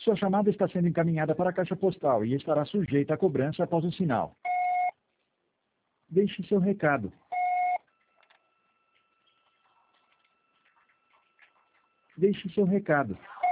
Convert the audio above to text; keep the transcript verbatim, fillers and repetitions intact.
Sua chamada está sendo encaminhada para a caixa postal e estará sujeita a cobrança após o sinal. Deixe seu recado. Deixe seu recado.